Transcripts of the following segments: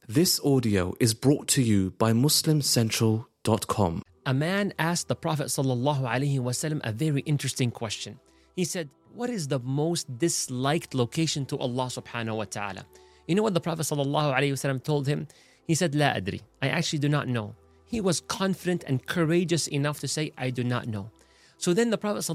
This audio is brought to you by MuslimCentral.com. A man asked the Prophet ﷺ a very interesting question. He said, what is the most disliked location to Allah subhanahu wa ta'ala? You know what the Prophet ﷺ told him? He said, La adri. I actually do not know. He was confident and courageous enough to say, I do not know. So then the Prophet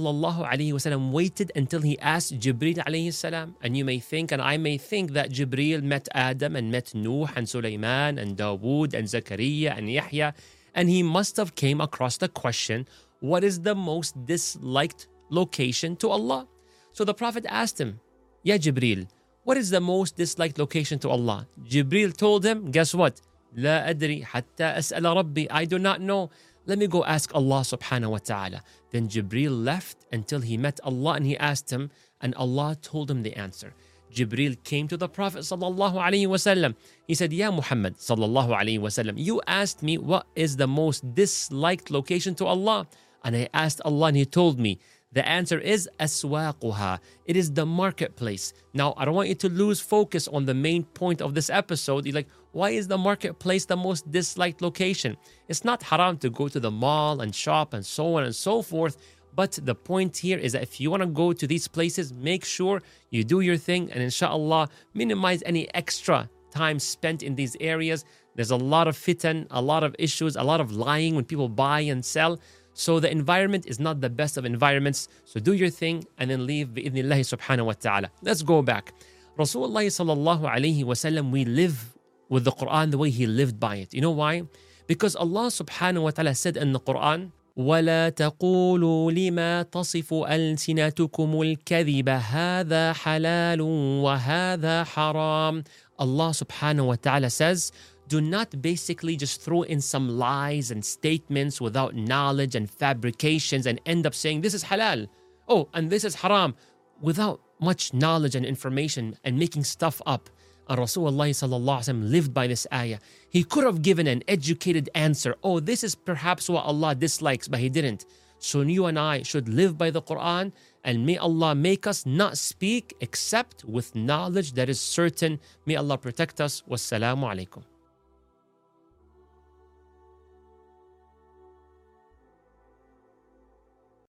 ﷺ waited until he asked Jibreel alayhi salam. And you may think, and I may think, that Jibreel met Adam and met Nuh and Sulaiman and Dawood and Zakaria and Yahya. And he must have came across the question, what is the most disliked location to Allah? So the Prophet asked him, Ya Jibreel, what is the most disliked location to Allah? Jibreel told him, guess what? La adri hatta as'ala rabbi. I do not know. Let me go ask Allah subhanahu wa ta'ala. Then Jibreel left until he met Allah and he asked him, and Allah told him the answer. Jibreel came to the Prophet sallallahu alaihi wasallam. He said, Ya Muhammad sallallahu alaihi wasallam, you asked me what is the most disliked location to Allah. And I asked Allah and He told me, the answer is aswaquha. It is the marketplace. Now, I don't want you to lose focus on the main point of this episode. You're like, why is the marketplace the most disliked location? It's not haram to go to the mall and shop and so on and so forth. But the point here is that if you want to go to these places, make sure you do your thing and inshallah, minimize any extra time spent in these areas. There's a lot of fitan, a lot of issues, a lot of lying when people buy and sell. So the environment is not the best of environments. So do your thing and then leave bi'idhnillahi subhanahu wa ta'ala. Let's go back. Rasulullah sallallahu alayhi wa sallam, we live with the Quran the way he lived by it. You know why? Because Allah subhanahu wa ta'ala said in the Quran, وَلَا تَقُولُوا لِمَا تَصِفُ أَلْسِنَتُكُمُ الْكَذِبَ هَذَا حَلَالٌ وَهَذَا حَرَامٌ. Allah subhanahu wa ta'ala says, do not basically just throw in some lies and statements without knowledge and fabrications and end up saying this is halal, oh, and this is haram, without much knowledge and information and making stuff up. And Rasulullah sallallahu alaihi wasallam lived by this ayah. He could have given an educated answer. Oh, this is perhaps what Allah dislikes, but he didn't. So you and I should live by the Quran, and may Allah make us not speak except with knowledge that is certain. May Allah protect us. Wassalamu alaikum.